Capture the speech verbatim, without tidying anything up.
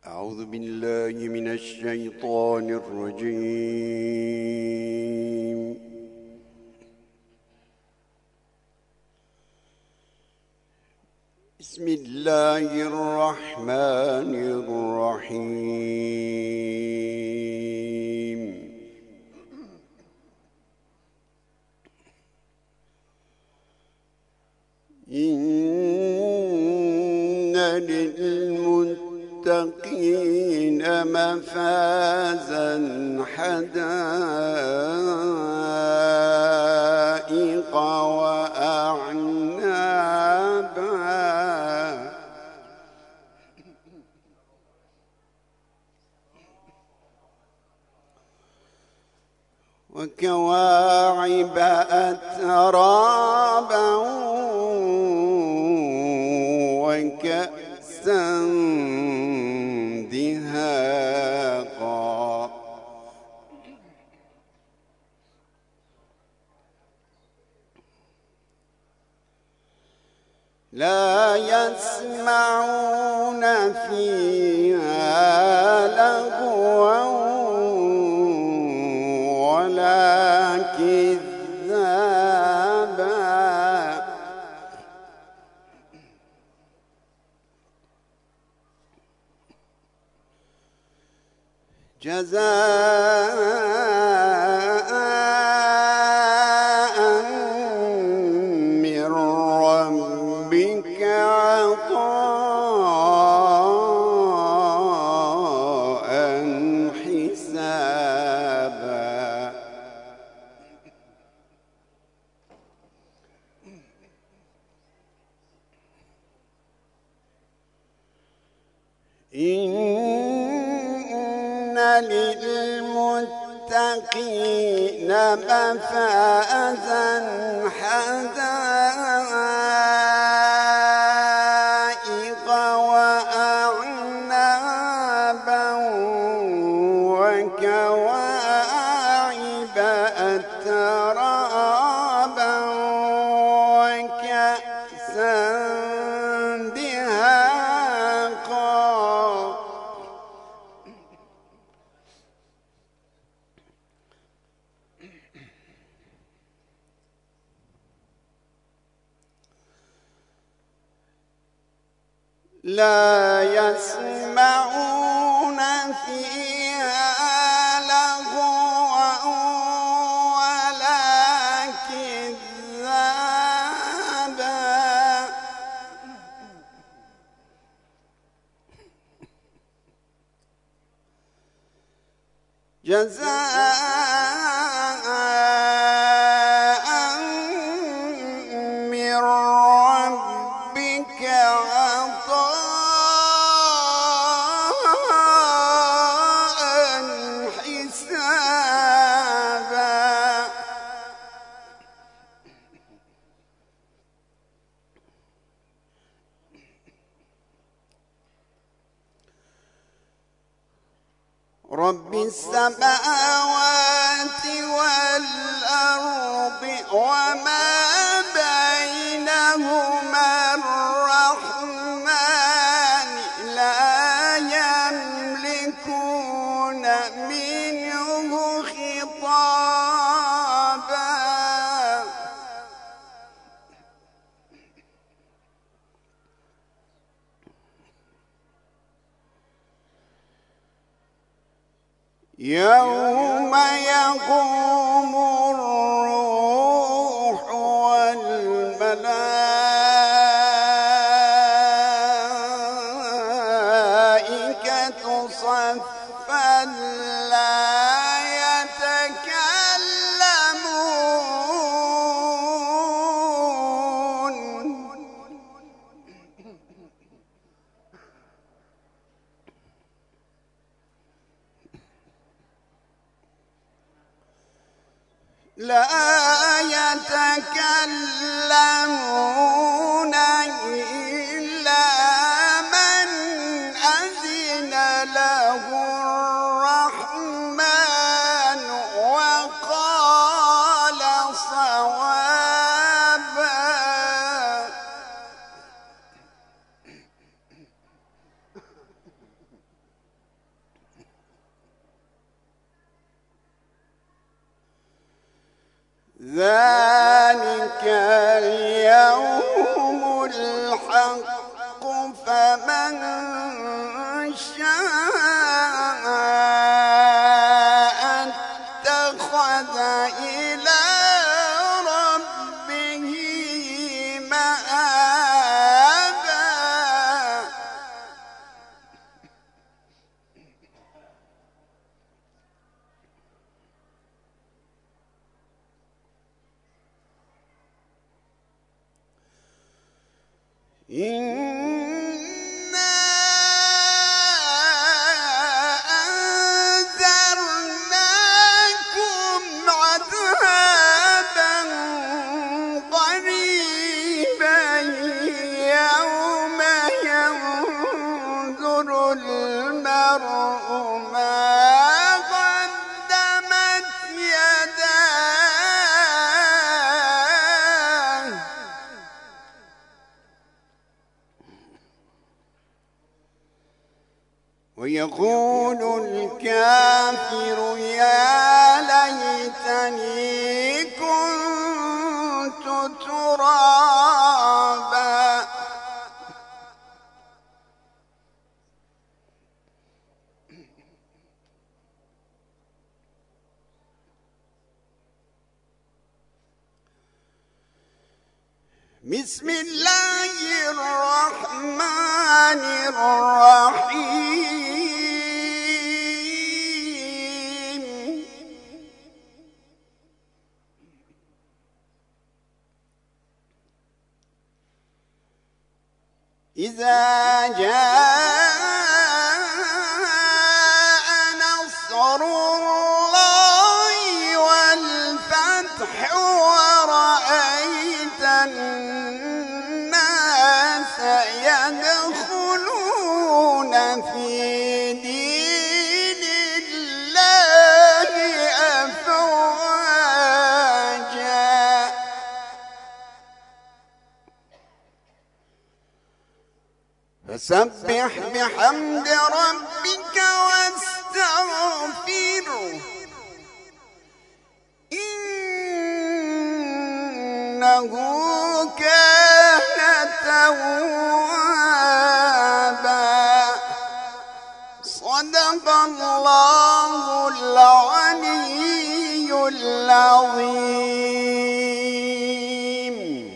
أعوذ بالله من الشيطان الرجيم. بسم الله الرحمن الرحيم. إن للمتقين مفازا حدائق وأعنابا وكواعب أترابا وكأسا دهاقا لا يسمعون فيها لغوا ولا كذابا جزاء من ربك عطاء حسابا إن للمتقين مفازا حدائق وأعنابا وكواعب أترابا وكأسا دهاقا لا يسمعون فيها لغوا ولا كذابا جزاء من ربك عطاء حسابا رب السماوات والأرض وما بينهما الرحمن لا يملكون منه خطابا يوم يقوم الروح والملائكة صفا لا يتكلمون لا يتكلمون إلا من أذن له الرحمن وقال صوابا ذلك اليوم الحق فمن شاء اتخذ إلى ربه مآبا إنا أنذرناكم عذابا قريبا يوم ينظر المرء ما قدمت يداه ويقول الكافر يا ليتني كنت ترابا بسم الله الرحمن الرحيم إذا جاء نصر الله والفتح ورأيت الناس يدخلون في دين الله أفواجا فسبح بحمد ربك واستغفره إنه كان توابا صدق الله